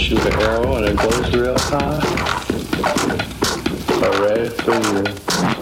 shoot an arrow and it goes real high. Alright for you.